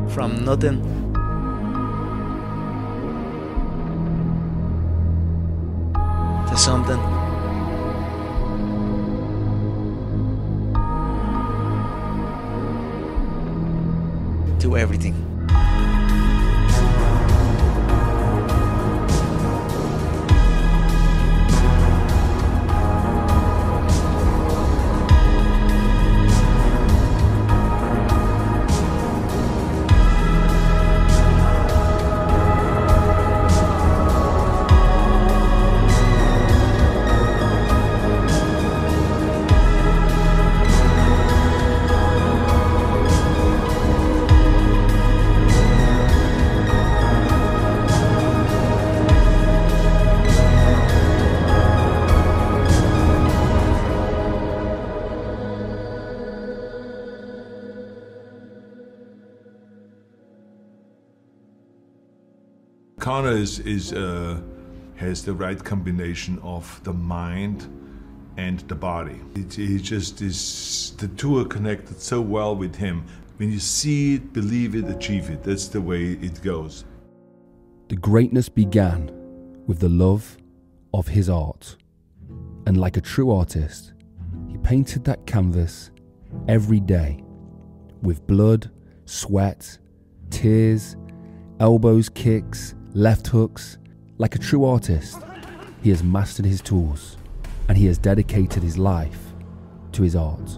from nothing to something. To everything. Conor has the right combination of the mind and the body. He just is, the two are connected so well with him. When you see it, believe it, achieve it. That's the way it goes. The greatness began with the love of his art. And like a true artist, he painted that canvas every day with blood, sweat, tears, elbows, kicks, left hooks. Like a true artist, he has mastered his tools and he has dedicated his life to his art.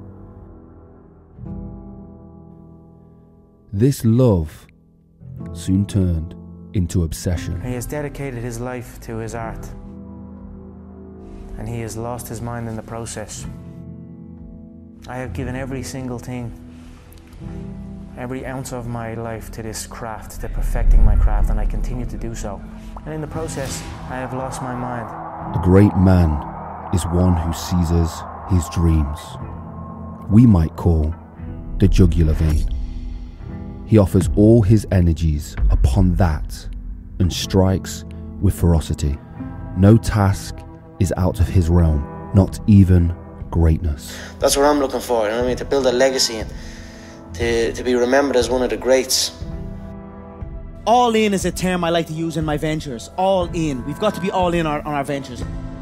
This love soon turned into obsession. He has dedicated his life to his art, and he has lost his mind in the process. I have given every single thing, every ounce of my life to this craft, to perfecting my craft, and I continue to do so. And in the process, I have lost my mind. A great man is one who seizes his dreams. We might call the jugular vein. He offers all his energies upon that and strikes with ferocity. No task is out of his realm, not even greatness. That's what I'm looking for, you know what I mean? To build a legacy and to be remembered as one of the greats. All in is a term I like to use in my ventures. All in. We've got to be all in on our ventures.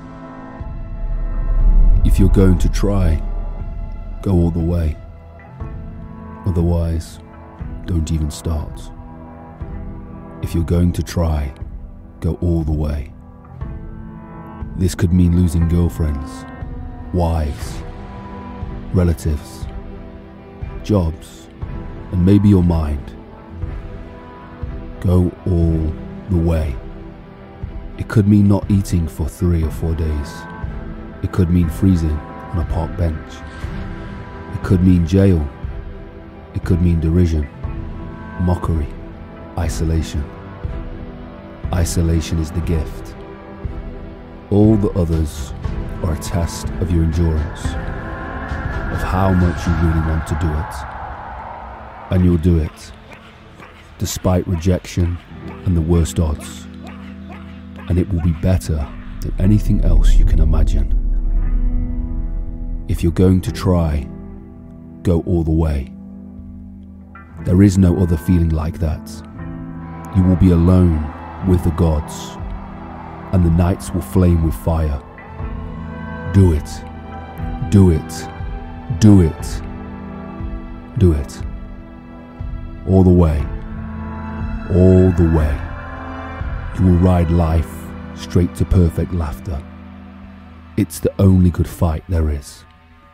If you're going to try, go all the way. Otherwise, don't even start. If you're going to try, go all the way. This could mean losing girlfriends, wives, relatives, jobs, and maybe your mind. Go all the way. It could mean not eating for 3 or 4 days. It could mean freezing on a park bench. It could mean jail. It could mean derision, mockery, isolation. Isolation is the gift. All the others are a test of your endurance, of how much you really want to do it. And you'll do it, despite rejection and the worst odds. And it will be better than anything else you can imagine. If you're going to try, go all the way. There is no other feeling like that. You will be alone with the gods, and the nights will flame with fire. Do it. Do it. Do it. Do it. All the way. All the way. You will ride life straight to perfect laughter. It's the only good fight there is.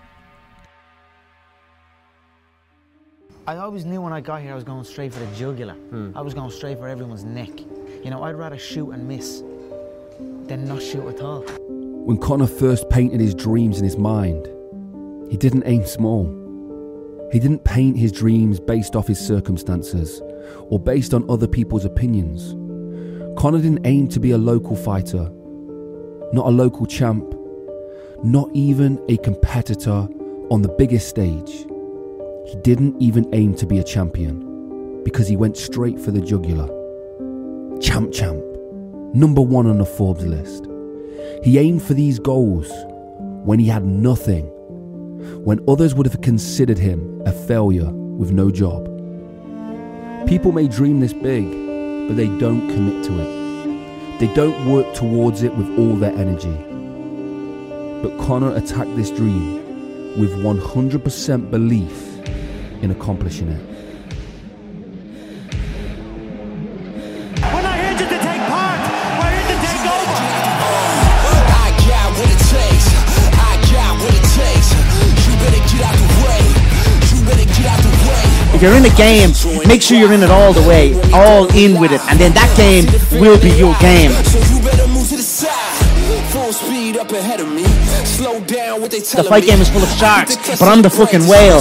I always knew when I got here I was going straight for the jugular. I was going straight for everyone's neck. You know, I'd rather shoot and miss than not shoot at all. When Conor first painted his dreams in his mind, he didn't aim small. He didn't paint his dreams based off his circumstances or based on other people's opinions. Conor didn't aim to be a local fighter, not a local champ, not even a competitor on the biggest stage. He didn't even aim to be a champion because he went straight for the jugular. Champ, number 1 on the Forbes list. He aimed for these goals when he had nothing, when others would have considered him a failure with no job. People may dream this big, but they don't commit to it. They don't work towards it with all their energy. But Conor attacked this dream with 100% belief in accomplishing it. We're not here just to take part, we're here to take over. I got what it takes, I got what it takes. You better get out the way, you better get out the way. If you're in a game, make sure you're in it all the way, all in with it, and then that game will be your game. So you better move to the side, full speed up ahead of me. Slow down what they tell me. The fight game is full of sharks, but I'm the fucking whale. I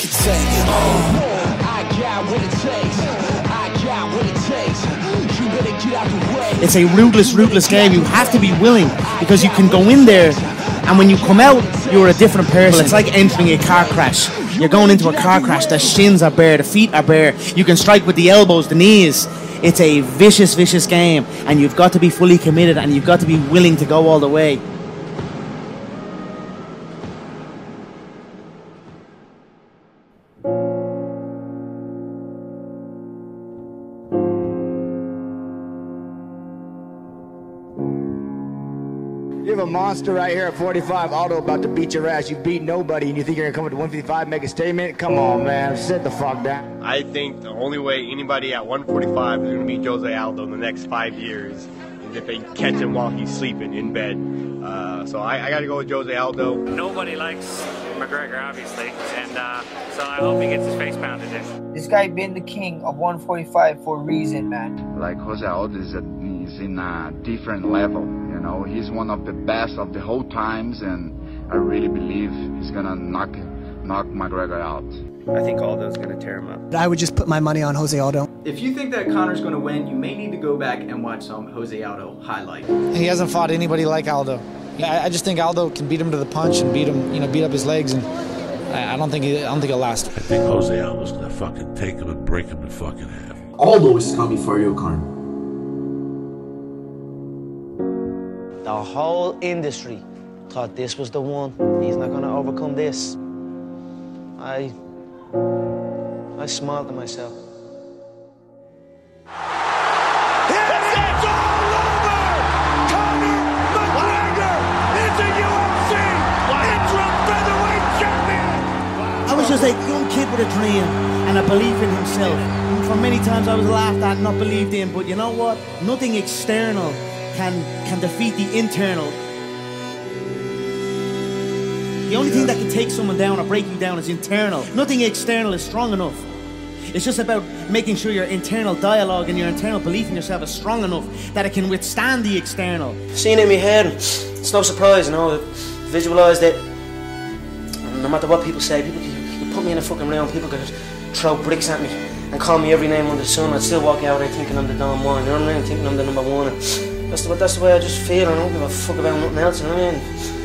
got what it takes, I got what it takes. You better get out the way. It's a ruthless game. You have to be willing, because you can go in there, and when you come out, you're a different person. It's like entering a car crash. You're going into a car crash. The shins are bare, the feet are bare. You can strike with the elbows, the knees. It's a vicious game, and you've got to be fully committed, and you've got to be willing to go all the way. You have a monster right here at 45, Aldo about to beat your ass. You beat nobody, and you think you're gonna come up to 155, make a statement? Come on, man, sit the fuck down. I think the only way anybody at 145 is gonna beat Jose Aldo in the next 5 years is if they catch him while he's sleeping in bed. So I gotta go with Jose Aldo. Nobody likes McGregor, obviously, and so I hope he gets his face pounded in. This guy been the king of 145 for a reason, man. Like Jose Aldo is in a different level, you know. He's one of the best of the whole times, and I really believe he's gonna knock McGregor out. I think Aldo's gonna tear him up. I would just put my money on Jose Aldo. If you think that Conor's gonna win, you may need to go back and watch some Jose Aldo highlight. He hasn't fought anybody like Aldo. I just think Aldo can beat him to the punch and beat up his legs, and I don't think he'll last. I think Jose Aldo's gonna fucking take him and break him in fucking half. Aldo is coming for you, Conor. The whole industry thought this was the one. He's not gonna overcome this. I smiled to myself. I was just a young kid with a dream and a belief in himself. And for many times I was laughed at and not believed in, but you know what? Nothing external can defeat the internal. The only thing that can take someone down or break you down is internal. Nothing external is strong enough. It's just about making sure your internal dialogue and your internal belief in yourself is strong enough that it can withstand the external. Seeing it in my head, it's no surprise, you know. Visualise that no matter what people say, you put me in a fucking room, people could throw bricks at me and call me every name under the sun. I'd still walk out there thinking I'm the Don Juan, you know what I mean? Thinking I'm the number one. And that's the way I just feel. I don't give a fuck about nothing else, you know what I mean?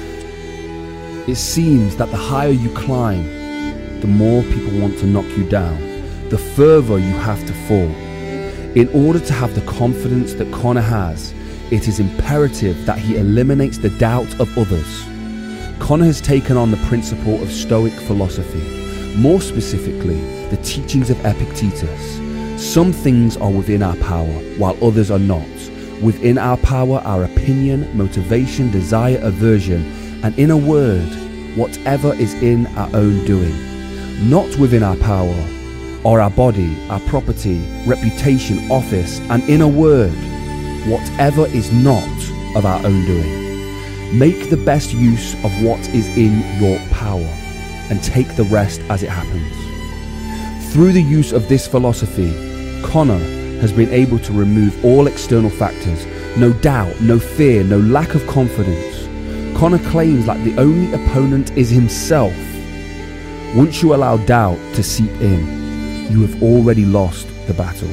It seems that the higher you climb, the more people want to knock you down, the further you have to fall. In order to have the confidence that Conor has, it is imperative that he eliminates the doubt of others. Conor has taken on the principle of Stoic philosophy, more specifically, the teachings of Epictetus. Some things are within our power, while others are not. Within our power, our opinion, motivation, desire, aversion, and in a word, whatever is in our own doing. Not within our power, or our body, our property, reputation, office, and in a word, whatever is not of our own doing. Make the best use of what is in your power, and take the rest as it happens. Through the use of this philosophy, Conor has been able to remove all external factors, no doubt, no fear, no lack of confidence. Conor claims that the only opponent is himself. Once you allow doubt to seep in, you have already lost the battle.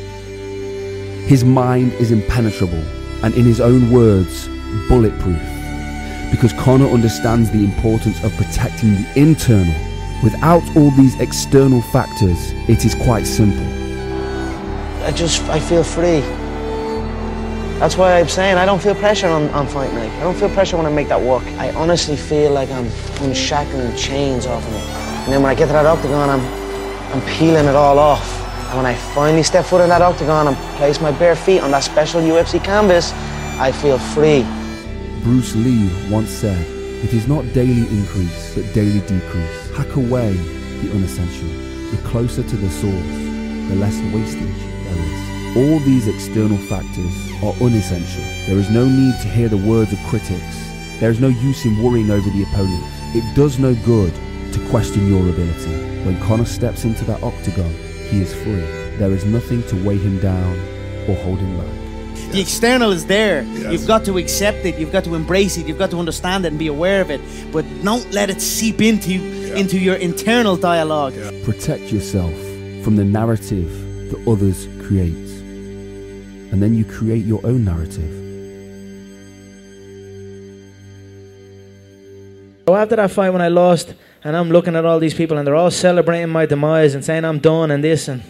His mind is impenetrable, and in his own words, bulletproof. Because Conor understands the importance of protecting the internal. Without all these external factors, it is quite simple. I feel free. That's why I'm saying I don't feel pressure on fight night. I don't feel pressure when I make that walk. I honestly feel like I'm unshackling chains off of me. And then when I get to that octagon, I'm peeling it all off. And when I finally step foot in that octagon and place my bare feet on that special UFC canvas, I feel free. Bruce Lee once said, "It is not daily increase, but daily decrease. Hack away the unessential. The closer to the source, the less wastage there is." All these external factors are unessential. There is no need to hear the words of critics. There is no use in worrying over the opponent. It does no good to question your ability. When Conor steps into that octagon, he is free. There is nothing to weigh him down or hold him back. The external is there. Yes. You've got to accept it. You've got to embrace it. You've got to understand it and be aware of it. But don't let it seep into your internal dialogue. Protect yourself from the narrative that others create. And then you create your own narrative. So after that fight when I lost, and I'm looking at all these people and they're all celebrating my demise and saying I'm done and this, and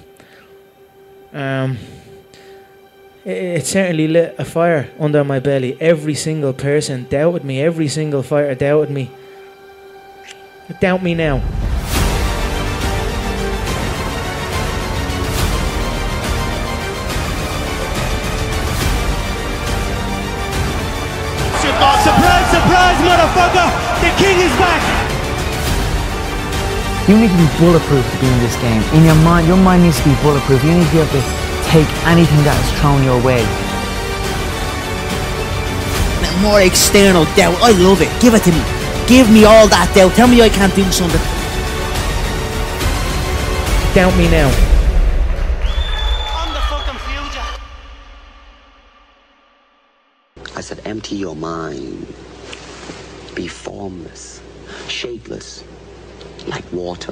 it certainly lit a fire under my belly. Every single person doubted me. Every single fighter doubted me. Doubt me now. Surprise, surprise, motherfucker! The king is back! You need to be bulletproof to be in this game. In your mind needs to be bulletproof. You need to be able to take anything that is thrown your way. More external doubt. I love it. Give it to me. Give me all that doubt. Tell me I can't do something. Doubt me now. I'm the fucking future. I said, empty your mind. Be formless, shapeless, like water.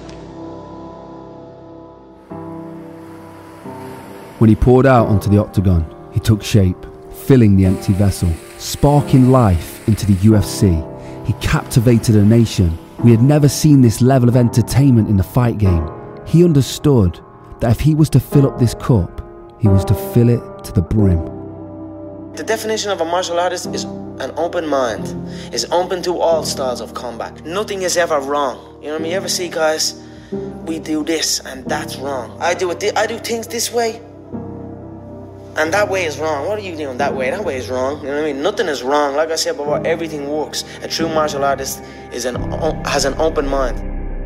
When he poured out onto the octagon, he took shape, filling the empty vessel, sparking life into the UFC. He captivated a nation. We had never seen this level of entertainment in the fight game. He understood that if he was to fill up this cup, he was to fill it to the brim. The definition of a martial artist is an open mind. Is open to all styles of combat. Nothing is ever wrong. You know what I mean? You ever see guys, we do this and that's wrong. I do things this way and that way is wrong. What are you doing that way? That way is wrong. You know what I mean? Nothing is wrong. Like I said before, everything works. A true martial artist has an open mind.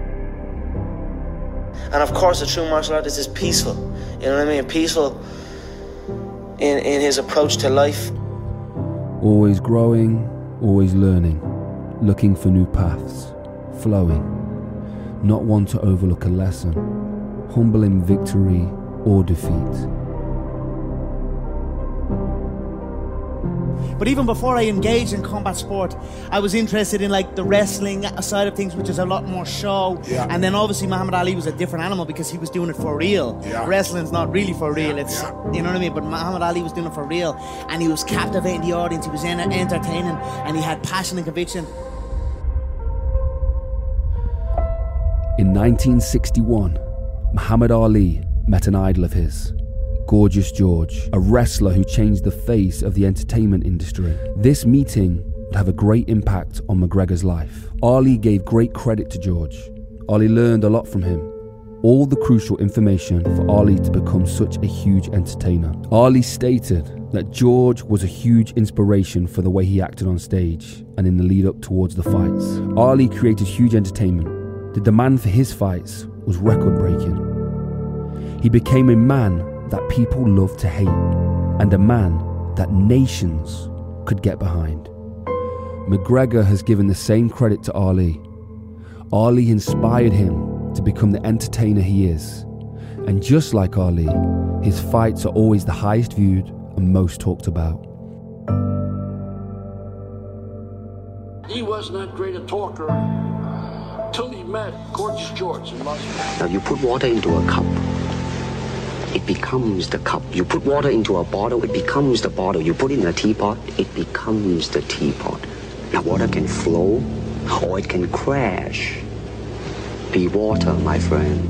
And of course, a true martial artist is peaceful. You know what I mean? Peaceful in his approach to life. Always growing, always learning, looking for new paths, flowing, not one to overlook a lesson, humble in victory or defeat. But even before I engaged in combat sport, I was interested in like the wrestling side of things, which is a lot more show. Yeah. And then obviously Muhammad Ali was a different animal because he was doing it for real. Yeah. Wrestling's not really for real. It's you know what I mean. But Muhammad Ali was doing it for real, and he was captivating the audience. He was entertaining, and he had passion and conviction. In 1961, Muhammad Ali met an idol of his, Gorgeous George, a wrestler who changed the face of the entertainment industry. This meeting would have a great impact on McGregor's life. Ali gave great credit to George. Ali learned a lot from him. All the crucial information for Ali to become such a huge entertainer. Ali stated that George was a huge inspiration for the way he acted on stage and in the lead up towards the fights. Ali created huge entertainment. The demand for his fights was record breaking. He became a man that people love to hate, and a man that nations could get behind. McGregor has given the same credit to Ali. Ali inspired him to become the entertainer he is. And just like Ali, his fights are always the highest viewed and most talked about. He wasn't that great a talker till he met Gorgeous George in Las Vegas. Now you put water into a cup, it becomes the cup. You put water into a bottle, it becomes the bottle. You put it in a teapot, it becomes the teapot. Now water can flow or it can crash. Be water, my friend.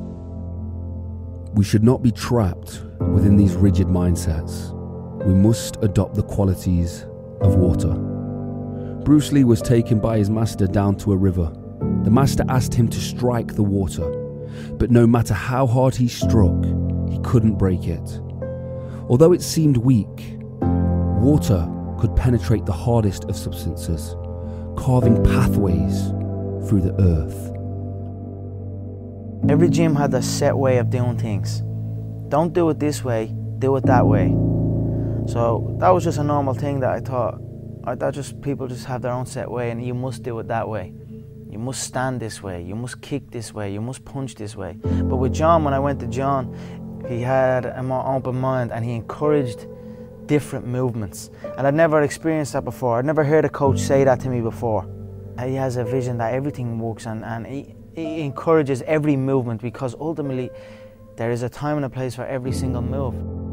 We should not be trapped within these rigid mindsets. We must adopt the qualities of water. Bruce Lee was taken by his master down to a river. The master asked him to strike the water, but no matter how hard he struck, couldn't break it. Although it seemed weak, water could penetrate the hardest of substances, carving pathways through the earth. Every gym had a set way of doing things. Don't do it this way, do it that way. So that was just a normal thing that I thought, that just people just have their own set way and you must do it that way. You must stand this way, you must kick this way, you must punch this way. But with John, when I went to John, he had a more open mind and he encouraged different movements. And I'd never experienced that before. I'd never heard a coach say that to me before. He has a vision that everything works and he encourages every movement because ultimately there is a time and a place for every single move.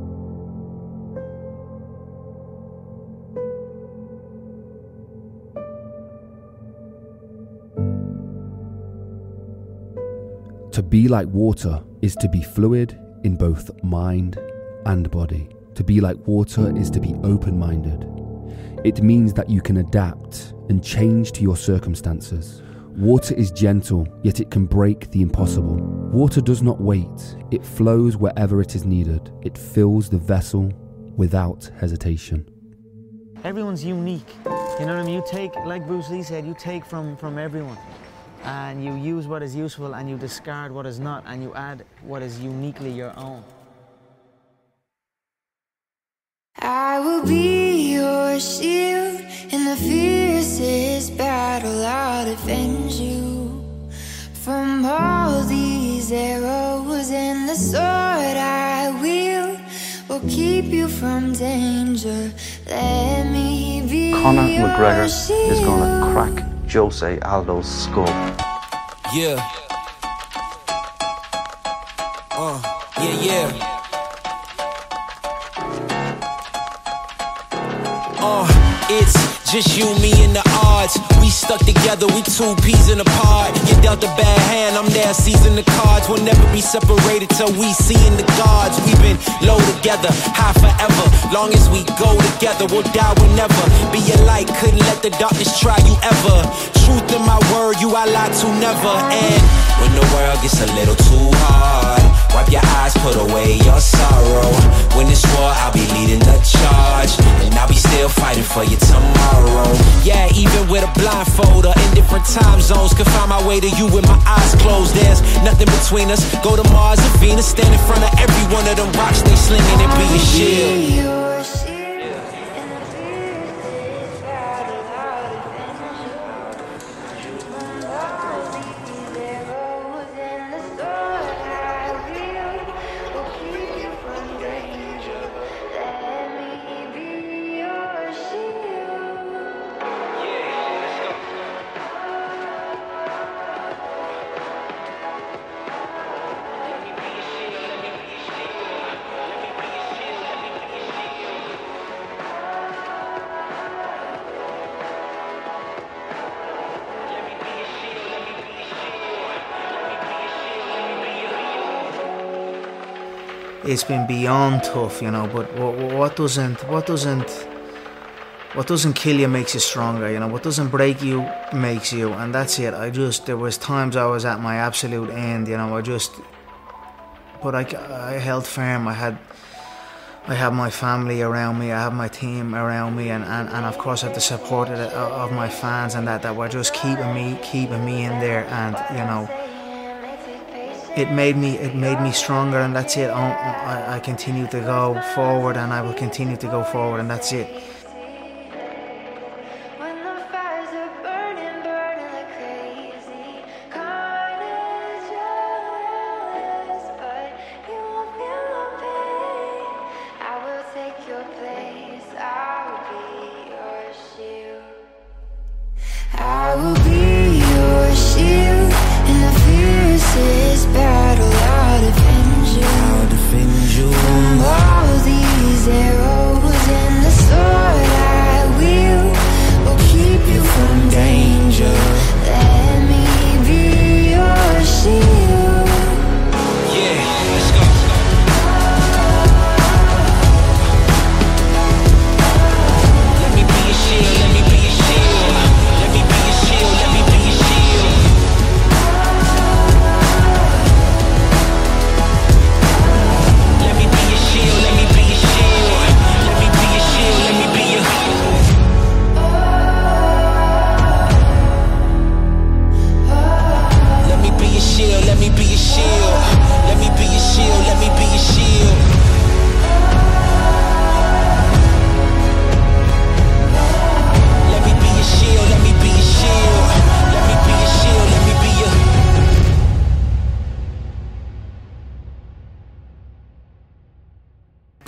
To be like water is to be fluid in both mind and body. To be like water is to be open-minded. It means that you can adapt and change to your circumstances. Water is gentle, yet it can break the impossible. Water does not wait. It flows wherever it is needed. It fills the vessel without hesitation. Everyone's unique. You know what I mean? You take, like Bruce Lee said, you take from everyone. And you use what is useful and you discard what is not and you add what is uniquely your own. I will be your shield in the fiercest battle. I'll defend you from all these arrows, and the sword I wield will keep you from danger. Let me be Conor McGregor is gonna crack Jose Aldo's skull. Yeah. Yeah. It's just you, me, and the odds. We stuck together, we two peas in a pod. You dealt a bad hand, I'm there seizing the cards. We'll never be separated till we see in the gods. We've been low together, high forever. Long as we go together, we'll die whenever. Be a light, couldn't let the darkness try you ever. Truth in my word, you I lie to never. And when the world gets a little too hard, wipe your eyes, put away your sorrow. When it's war, I'll be leading the charge, and I'll be still fighting for you tomorrow. Yeah, even with a blindfold or in different time zones, could find my way to you with my eyes closed. There's nothing between us. Go to Mars and Venus, stand in front of every one of them rocks they slinging and be a shield. It's been beyond tough, you know, but what doesn't kill you makes you stronger, you know. What doesn't break you makes you, and that's it. There was times I was at my absolute end, you know. But I held firm. I had my family around me, I have my team around me, and of course I have the support of my fans, and that were just keeping me in there, and you know. It made me stronger, and that's it. I continue to go forward, and I will continue to go forward, and that's it. I will be your shield in the fiercest battle. I'll defend you from all these arrows and the sword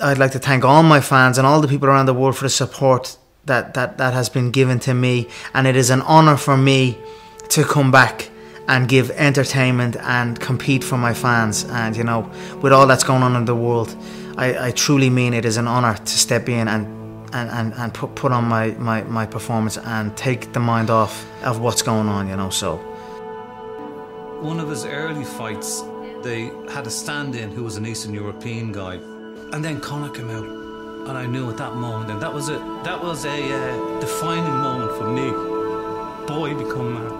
I'd like to thank all my fans and all the people around the world for the support that has been given to me, and it is an honour for me to come back and give entertainment and compete for my fans. And you know, with all that's going on in the world, I truly mean it is an honour to step in and put on my performance and take the mind off of what's going on, you know. So one of his early fights, they had a stand-in who was an Eastern European guy, and then Conor came out, and I knew at that moment, and that was a defining moment for me. Boy become man.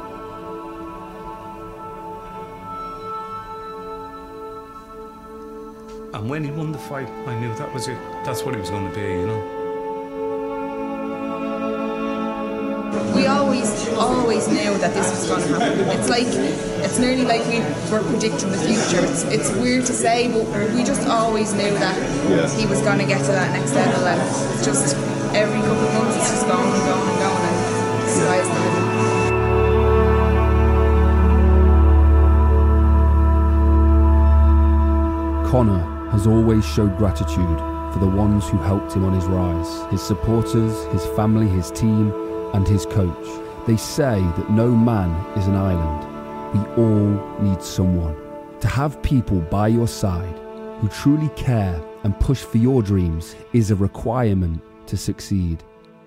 And when he won the fight, I knew that was it. That's what he was going to be, you know. We always knew that this was going to happen. It's nearly like we were predicting the future. It's weird to say, but we just always knew that he was going to get to that next level, and it's just every couple of months it's just going and going and going, and the sky's the limit. Conor has always showed gratitude for the ones who helped him on his rise, his supporters, his family, his team, and his coach. They say that no man is an island. We all need someone. To have people by your side who truly care and push for your dreams is a requirement to succeed.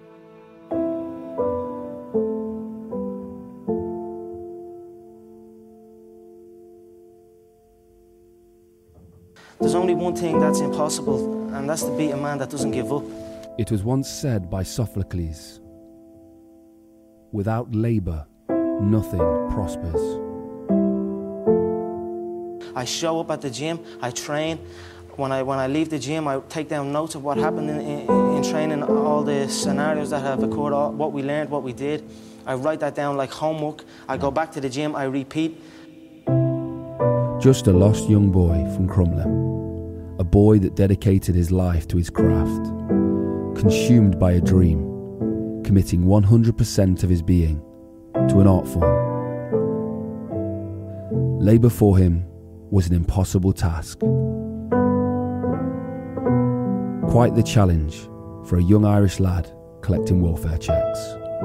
There's only one thing that's impossible, and that's to beat a man that doesn't give up. It was once said by Sophocles, without labour, nothing prospers. I show up at the gym, I train. When I leave the gym, I take down notes of what happened in training, all the scenarios that have occurred, what we learned, what we did. I write that down like homework. I go back to the gym, I repeat. Just a lost young boy from Crumlin, a boy that dedicated his life to his craft, consumed by a dream, committing 100% of his being to an art form. Lay before him was an impossible task. Quite the challenge for a young Irish lad collecting welfare checks.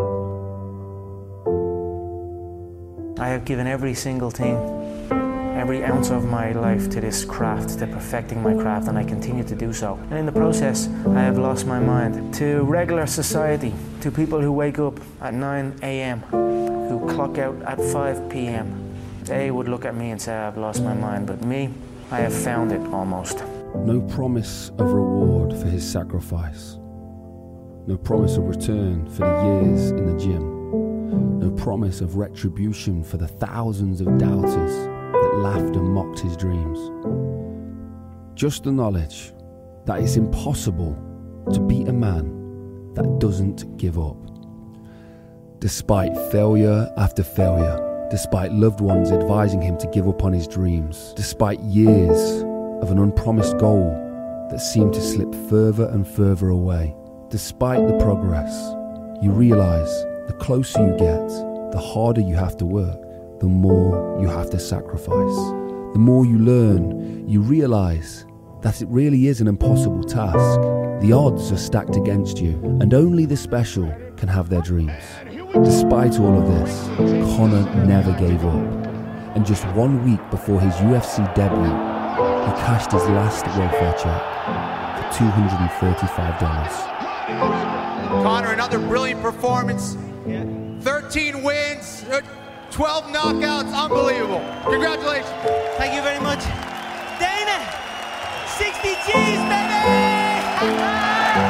I have given every single thing, every ounce of my life to this craft, to perfecting my craft, and I continue to do so. And in the process, I have lost my mind to regular society, to people who wake up at 9 a.m., who clock out at 5 p.m. They would look at me and say, I've lost my mind, but me, I have found it almost. No promise of reward for his sacrifice. No promise of return for the years in the gym. No promise of retribution for the thousands of doubters that laughed and mocked his dreams. Just the knowledge that it's impossible to beat a man that doesn't give up. Despite failure after failure, despite loved ones advising him to give up on his dreams, despite years of an unpromised goal that seemed to slip further and further away, despite the progress, you realise the closer you get, the harder you have to work, the more you have to sacrifice. The more you learn, you realise that it really is an impossible task. The odds are stacked against you, and only the special can have their dreams. Despite all of this, Conor never gave up. And just 1 week before his UFC debut, he cashed his last welfare check for $235. Conor, another brilliant performance. 13 wins, 12 knockouts, unbelievable. Congratulations. Thank you very much. Dana, 60 G's, baby!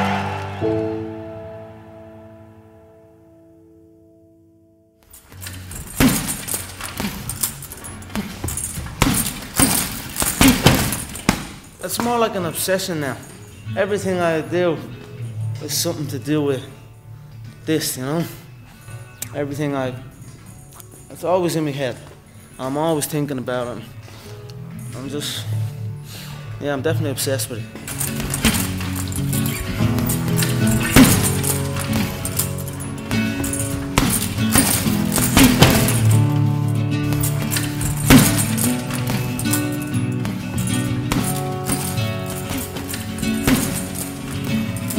It's more like an obsession now. Everything I do is something to do with this, you know? It's always in my head. I'm always thinking about it. I'm definitely obsessed with it.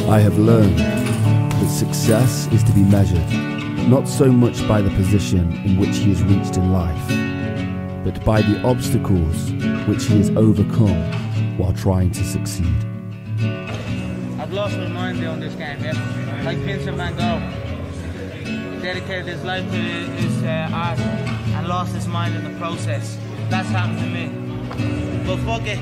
I have learned that success is to be measured not so much by the position in which he has reached in life, but by the obstacles which he has overcome while trying to succeed. I've lost my mind doing this game, yeah? Like Vincent van Gogh. He dedicated his life to his art and lost his mind in the process. That's happened to me. But fuck it.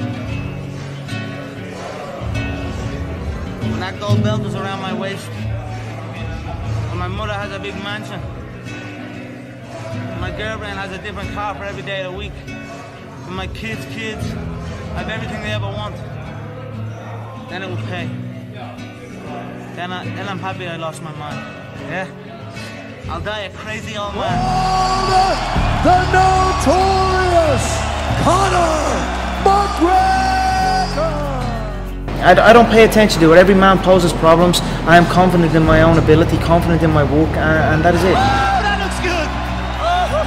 When that gold belt was around my waist, when my mother has a big mansion, when my girlfriend has a different car for every day of the week, when my kids have everything they ever want, then it will pay. Then I'm happy I lost my mind. Yeah? I'll die a crazy old man. The notorious Conor McGregor! I don't pay attention to it. Every man poses problems. I am confident in my own ability, confident in my work, and that is it. Oh, that looks good! Oh,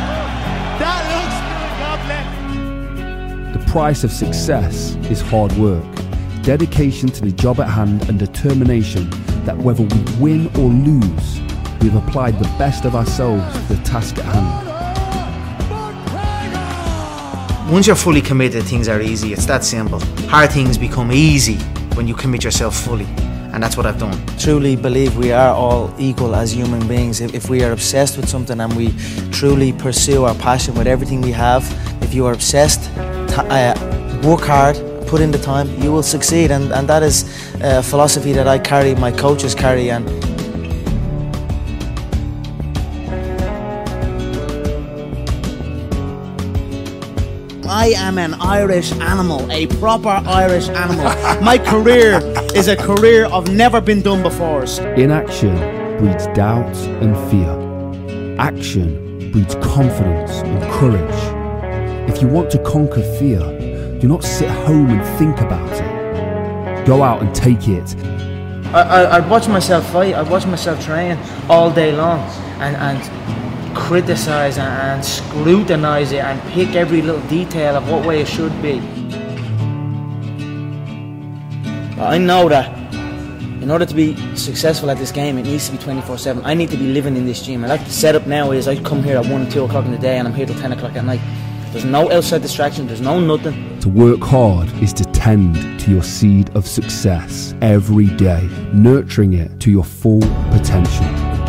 that looks good, God bless. The price of success is hard work, dedication to the job at hand, and determination that whether we win or lose, we've applied the best of ourselves to the task at hand. Once you're fully committed, things are easy. It's that simple. Hard things become easy when you commit yourself fully, and that's what I've done. Truly believe we are all equal as human beings. If we are obsessed with something and we truly pursue our passion with everything we have, if you are obsessed, work hard, put in the time, you will succeed, and that is a philosophy that I carry, my coaches carry, and I am an Irish animal, a proper Irish animal. My career is a career of never been done before. Inaction breeds doubt and fear. Action breeds confidence and courage. If you want to conquer fear, do not sit home and think about it. Go out and take it. I'd watch myself fight, I'd watch myself train all day long and criticise and scrutinise it and pick every little detail of what way it should be. I know that in order to be successful at this game, it needs to be 24/7. I need to be living in this gym. And like the setup now is I come here at 1 and 2 o'clock in the day and I'm here till 10 o'clock at night. There's no outside distraction, there's no nothing. To work hard is to tend to your seed of success every day, nurturing it to your full potential.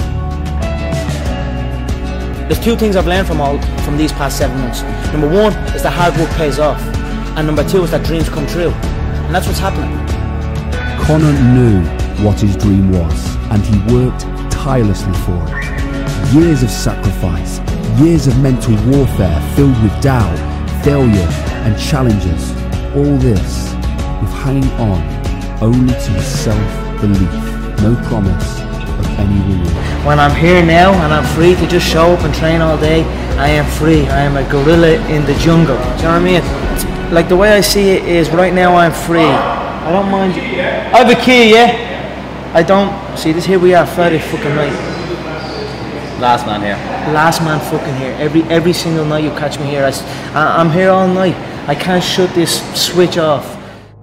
There's two things I've learned from these past 7 months. Number one is that hard work pays off. And number two is that dreams come true. And that's what's happening. Conor knew what his dream was, and he worked tirelessly for it. Years of sacrifice, years of mental warfare filled with doubt, failure and challenges. All this with hanging on only to his self-belief. No promise of any reward. When I'm here now and I'm free to just show up and train all day, I am free. I am a gorilla in the jungle. Do you know what I mean? It's like the way I see it is right now I'm free. I don't mind. I have a key, yeah? I don't. See, this here we are Friday fucking night. Last man here. Last man fucking here. Every single night you catch me here. I'm here all night. I can't shut this switch off.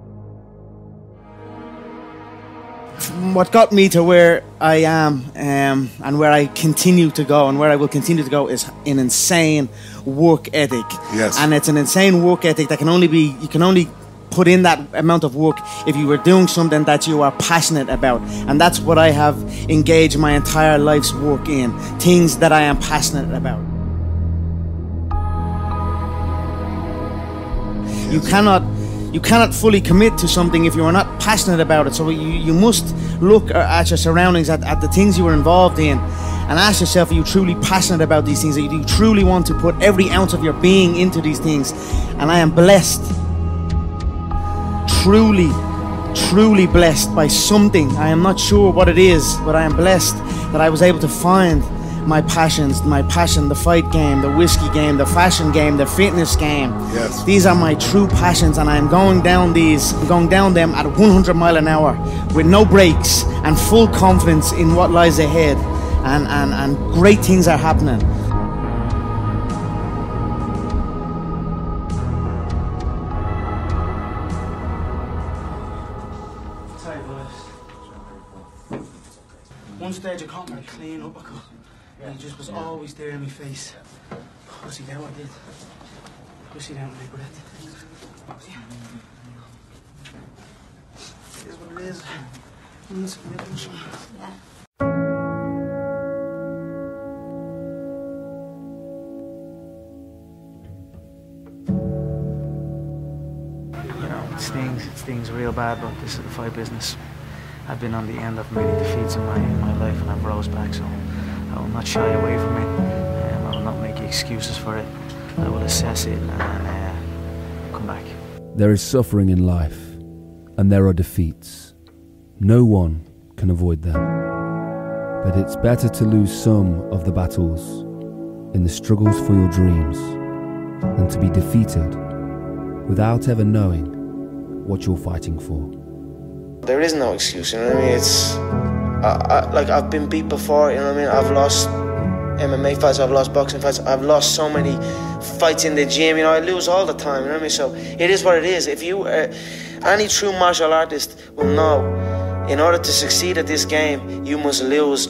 What got me to where I am and where I continue to go and where I will continue to go is an insane work ethic. Yes. And it's an insane work ethic that you can only put in that amount of work if you were doing something that you are passionate about. And that's what I have engaged my entire life's work in. Things that I am passionate about. You cannot fully commit to something if you are not passionate about it. So you must look at your surroundings, at the things you are involved in, and ask yourself, are you truly passionate about these things? Do you truly want to put every ounce of your being into these things? And I am blessed, truly blessed by something. I am not sure what it is, but I am blessed that I was able to find my passions, the fight game, the whiskey game, the fashion game, the fitness game. Yes. These are my true passions, and I am going down them at 100 miles an hour with no brakes and full confidence in what lies ahead, and great things are happening. one stage I caught him a clean uppercut. And he just was always there in my face. Pussy down, I did. Pussy down, my breath. It is what it is. Yeah. It stings real bad, but this is the fight business. I've been on the end of many defeats in my life, and I've rose back, so I will not shy away from it. I will not make excuses for it. I will assess it and come back. There is suffering in life, and there are defeats. No one can avoid them. But it's better to lose some of the battles in the struggles for your dreams than to be defeated without ever knowing what you're fighting for. There is no excuse, you know what I mean? It's like I've been beat before, you know what I mean? I've lost MMA fights, I've lost boxing fights, I've lost so many fights in the gym, you know, I lose all the time, you know what I mean? So it is what it is. If you, any true martial artist will know, in order to succeed at this game, you must lose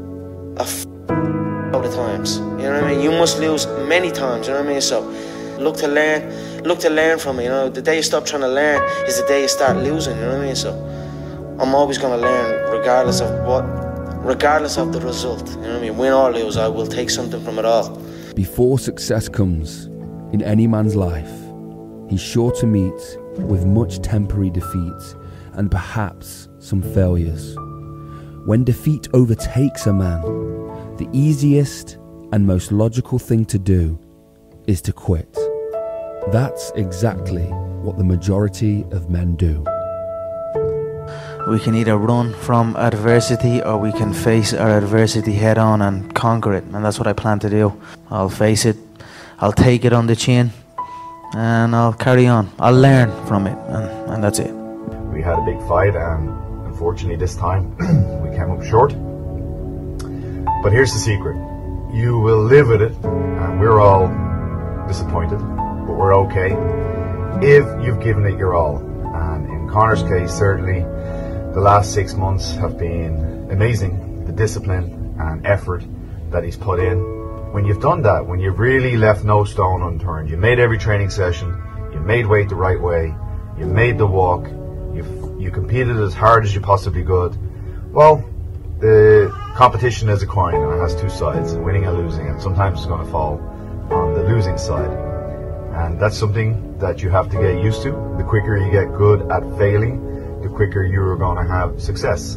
all the times, you know what I mean? You must lose many times, you know what I mean? So look to learn from it, you know. The day you stop trying to learn is the day you start losing, you know what I mean? So I'm always going to learn regardless of the result, you know what I mean? Win or lose, I will take something from it all. Before success comes in any man's life, he's sure to meet with much temporary defeats and perhaps some failures. When defeat overtakes a man, the easiest and most logical thing to do is to quit. That's exactly what the majority of men do. We can either run from adversity or we can face our adversity head on and conquer it, and that's what I plan to do. I'll face it, I'll take it on the chin, and I'll carry on. I'll learn from it, and that's it. We had a big fight, and unfortunately this time we came up short. But here's the secret. You will live with it, and we're all disappointed, but we're okay if you've given it your all. And in Conor's case, certainly the last 6 months have been amazing. The discipline and effort that he's put in. When you've done that, when you've really left no stone unturned, you made every training session, you made weight the right way, you made the walk, you competed as hard as you possibly could, well, the competition is a coin and it has two sides, winning and losing, and sometimes it's going to fall on the losing side. And that's something that you have to get used to. The quicker you get good at failing, the quicker you're going to have success.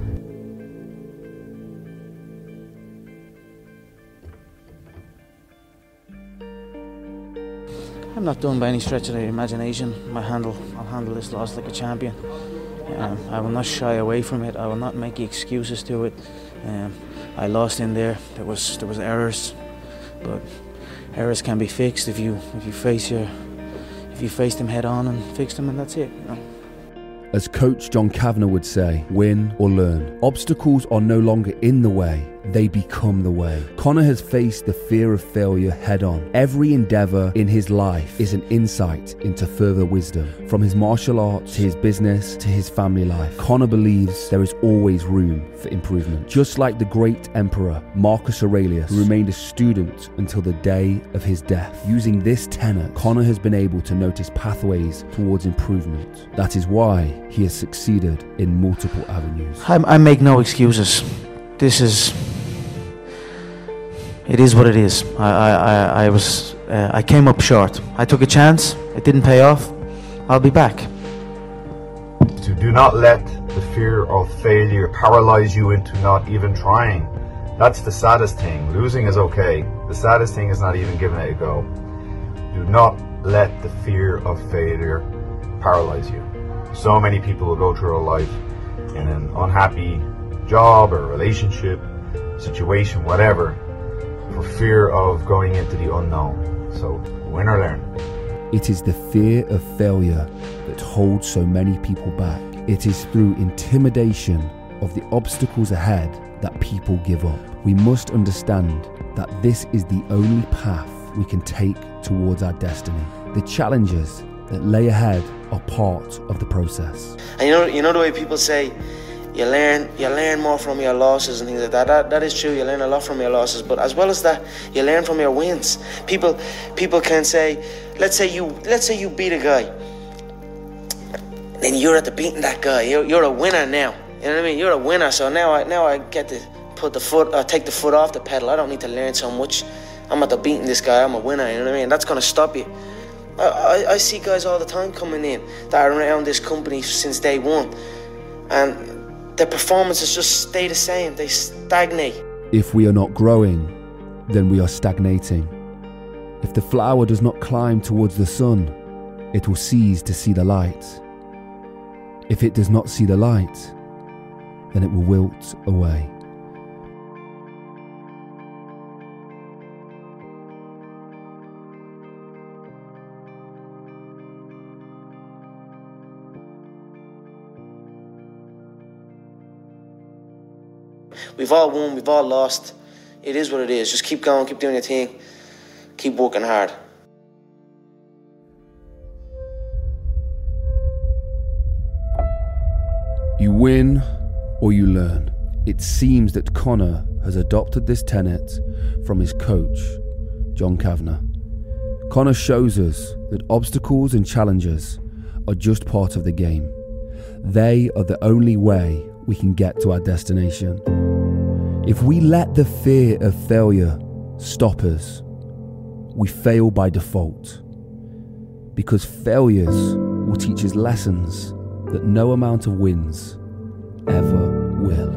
I'm not done by any stretch of the imagination. I'll handle this loss like a champion. I will not shy away from it. I will not make excuses to it. I lost in there. There was errors, but errors can be fixed if you face them head on and fix them, and that's it. You know? As Coach John Kavanagh would say, win or learn. Obstacles are no longer in the way, they become the way. Conor has faced the fear of failure head on. Every endeavour in his life is an insight into further wisdom. From his martial arts to his business to his family life, Conor believes there is always room for improvement. Just like the great emperor Marcus Aurelius, who remained a student until the day of his death. Using this tenet, Conor has been able to notice pathways towards improvement. That is why he has succeeded in multiple avenues. I make no excuses. It is what it is. I came up short. I took a chance. It didn't pay off. I'll be back. Do not let the fear of failure paralyze you into not even trying. That's the saddest thing. Losing is okay. The saddest thing is not even giving it a go. Do not let the fear of failure paralyze you. So many people will go through their life in an unhappy job or relationship, situation, whatever, for fear of going into the unknown. So win or learn. It is the fear of failure that holds so many people back. It is through intimidation of the obstacles ahead that people give up. We must understand that this is the only path we can take towards our destiny. The challenges that lay ahead are part of the process. And you know the way people say, You learn more from your losses and things like that. That is true. You learn a lot from your losses, but as well as that, you learn from your wins. People can say, let's say you beat a guy, then you're at the beating that guy. You're a winner now. You know what I mean? You're a winner. So now I get to take the foot off the pedal. I don't need to learn so much. I'm at the beating this guy. I'm a winner. You know what I mean? That's gonna stop you. I see guys all the time coming in that are around this company since day one, and their performances just stay the same. They stagnate. If we are not growing, then we are stagnating. If the flower does not climb towards the sun, it will cease to see the light. If it does not see the light, then it will wilt away. We've all won, we've all lost. It is what it is. Just keep going, keep doing your thing, keep working hard. You win or you learn. It seems that Conor has adopted this tenet from his coach, John Kavanagh. Conor shows us that obstacles and challenges are just part of the game. They are the only way we can get to our destination. If we let the fear of failure stop us, we fail by default. Because failures will teach us lessons that no amount of wins ever will.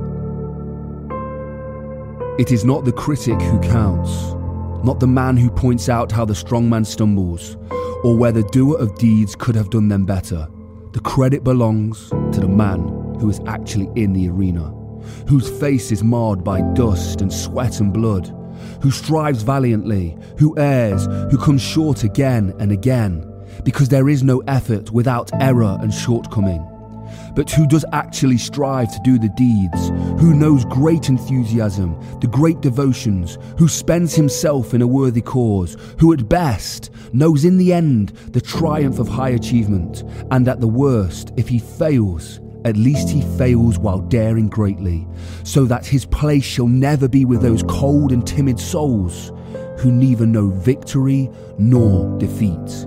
It is not the critic who counts, not the man who points out how the strong man stumbles, or where the doer of deeds could have done them better. The credit belongs to the man who is actually in the arena, whose face is marred by dust and sweat and blood, who strives valiantly, who errs, who comes short again and again, because there is no effort without error and shortcoming, but who does actually strive to do the deeds, who knows great enthusiasm, the great devotions, who spends himself in a worthy cause, who at best knows in the end the triumph of high achievement, and at the worst, if he fails, at least he fails while daring greatly, so that his place shall never be with those cold and timid souls who neither know victory nor defeat.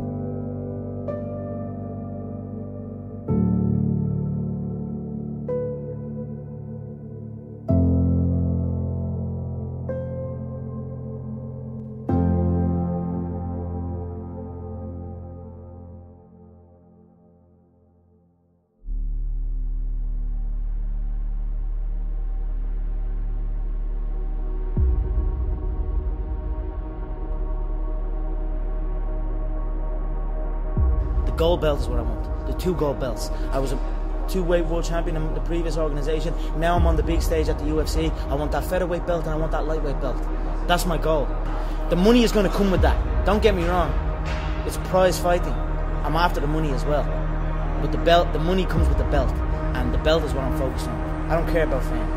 Gold belt is what I want. The 2 gold belts. I was a 2-weight world champion in the previous organisation. Now I'm on the big stage at the UFC. I want that featherweight belt and I want that lightweight belt. That's my goal. The money is going to come with that. Don't get me wrong. It's prize fighting. I'm after the money as well. But the belt, the money comes with the belt. And the belt is what I'm focused on. I don't care about fame.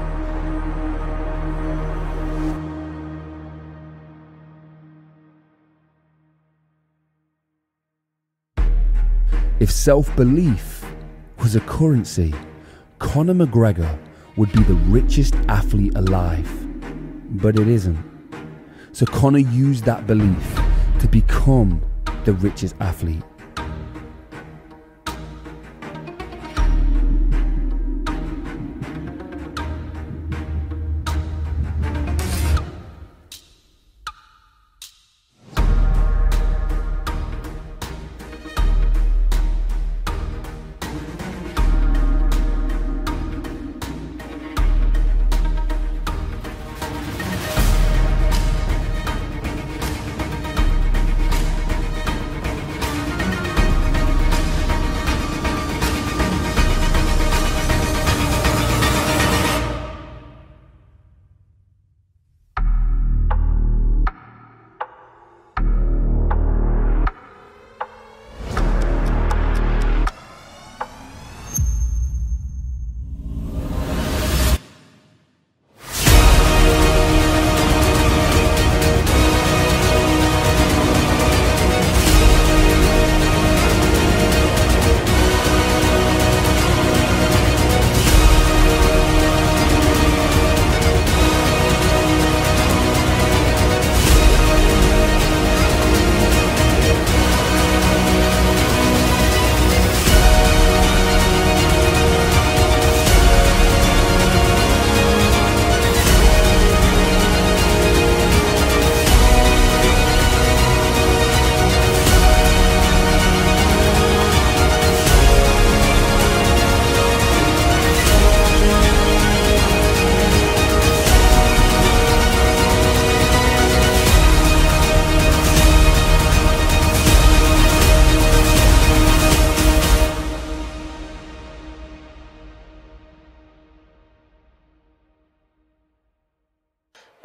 If self-belief was a currency, Conor McGregor would be the richest athlete alive. But it isn't. So Conor used that belief to become the richest athlete.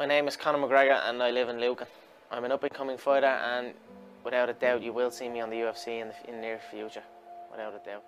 My name is Conor McGregor and I live in Lucan. I'm an up-and-coming fighter and without a doubt you will see me on the UFC in the near future. Without a doubt.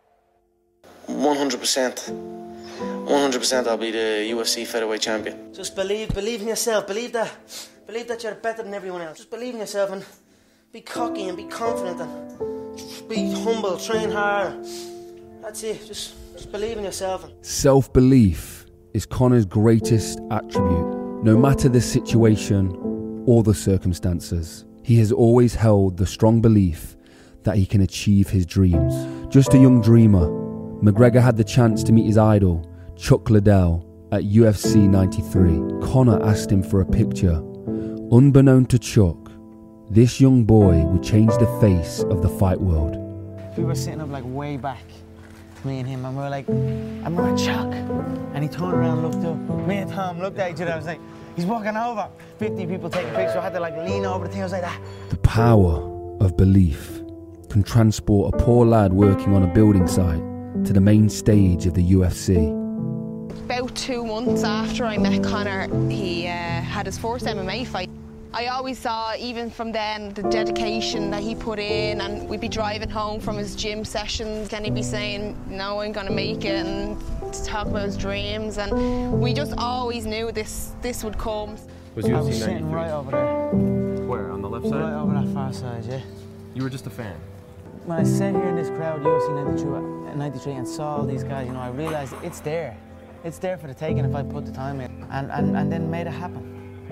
100%. 100% I'll be the UFC featherweight champion. Just believe in yourself. Believe that you're better than everyone else. Just believe in yourself and be cocky and be confident and be humble, train hard. That's it. Just believe in yourself. Self-belief is Conor's greatest attribute. No matter the situation or the circumstances, he has always held the strong belief that he can achieve his dreams. Just a young dreamer, McGregor had the chance to meet his idol, Chuck Liddell, at UFC 93. Conor asked him for a picture. Unbeknown to Chuck, this young boy would change the face of the fight world. We were sitting up like way back, me and him, and we were like, I remember Chuck. And he turned around and looked up. Me and Tom looked at each other. I was like, he's walking over. 50 people taking pictures. I had to like lean over the thing. I was like that. The power of belief can transport a poor lad working on a building site to the main stage of the UFC. About 2 months after I met Conor, he had his first MMA fight. I always saw, even from then, the dedication that he put in, and we'd be driving home from his gym sessions and he'd be saying, no, I'm gonna make it, and talk about his dreams, and we just always knew this would come. Was UFC 93? I was sitting right over there. Where, on the left side? Right over that far side, yeah. You were just a fan? When I sat here in this crowd, UFC 93, and saw all these guys, you know, I realised it's there. It's there for the taking if I put the time in, and then made it happen.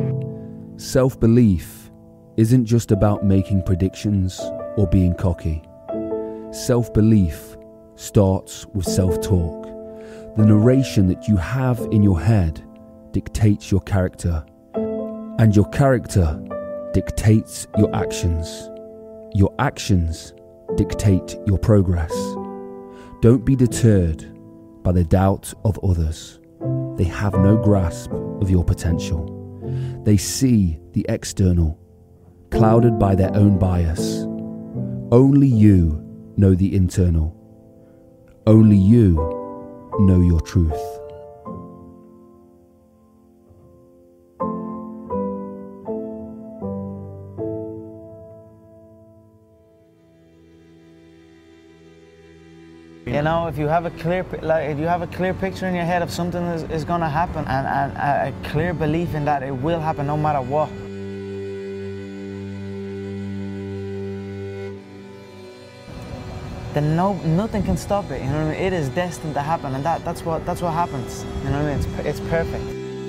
Self-belief isn't just about making predictions or being cocky. Self-belief starts with self-talk. The narration that you have in your head dictates your character, and your character dictates your actions. Your actions dictate your progress. Don't be deterred by the doubt of others. They have no grasp of your potential. They see the external, clouded by their own bias. Only you know the internal. Only you know your truth. You know, if you have a clear picture in your head of something is going to happen, and a clear belief in that it will happen no matter what. Then nothing can stop it. You know what I mean? It is destined to happen, and that's what happens. You know what I mean? It's perfect.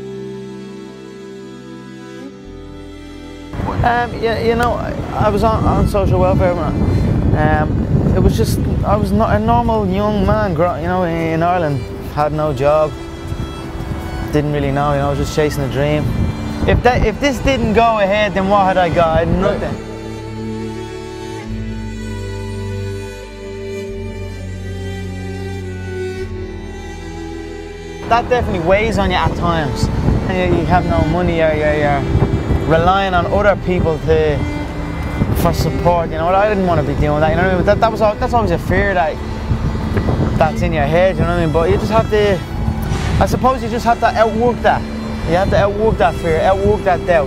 You know, I was on social welfare. It was just, I was not a normal young man, you know, in Ireland. Had no job, didn't really know, you know, I was just chasing a dream. If this didn't go ahead, then what had I got? I had nothing. That definitely weighs on you at times. You have no money, you're relying on other people for support, you know. I didn't want to be doing that, you know what I mean? That's always a fear that's in your head, you know what I mean? But you just have to, I suppose you just have to outwork that. You have to outwork that fear, outwork that doubt.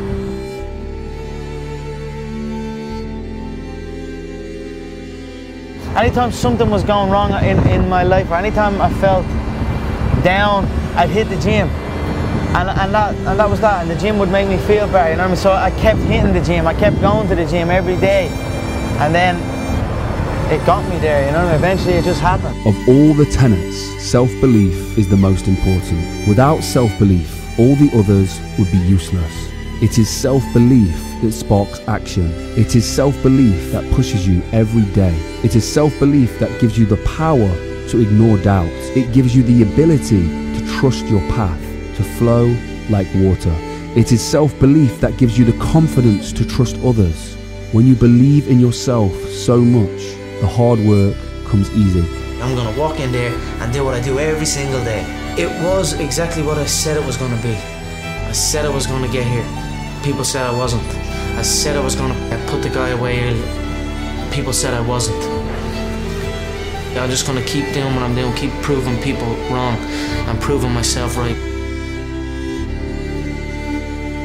Anytime something was going wrong in my life, or anytime I felt down, I'd hit the gym. And that was that, and the gym would make me feel better, you know what I mean? So I kept hitting the gym, I kept going to the gym every day, and then it got me there, you know what I mean? Eventually it just happened. Of all the tenets, self-belief is the most important. Without self-belief, all the others would be useless. It is self-belief that sparks action. It is self-belief that pushes you every day. It is self-belief that gives you the power to ignore doubt. It gives you the ability to trust your path, to flow like water. It is self-belief that gives you the confidence to trust others. When you believe in yourself so much, the hard work comes easy. I'm gonna walk in there and do what I do every single day. It was exactly what I said it was gonna be. I said I was gonna get here. People said I wasn't. I said I was gonna put the guy away early. People said I wasn't. I'm just gonna keep doing what I'm doing, keep proving people wrong and proving myself right.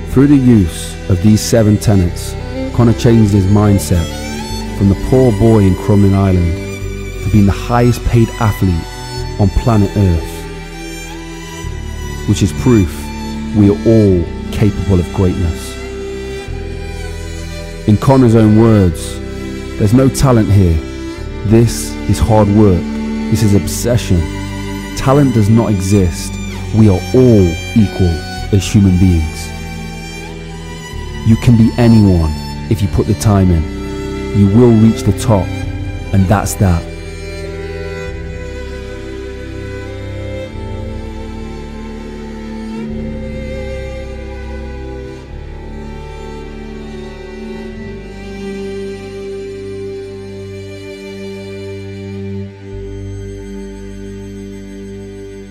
Through the use of these 7 tenets, Conor changed his mindset from the poor boy in Crumlin Island to being the highest paid athlete on planet Earth, which is proof we are all capable of greatness. In Conor's own words, there's no talent here. This is hard work. This is obsession. Talent does not exist. We are all equal as human beings. You can be anyone if you put the time in. You will reach the top, and that's that.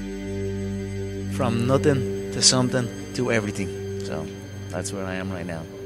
From nothing to something to everything. So that's where I am right now.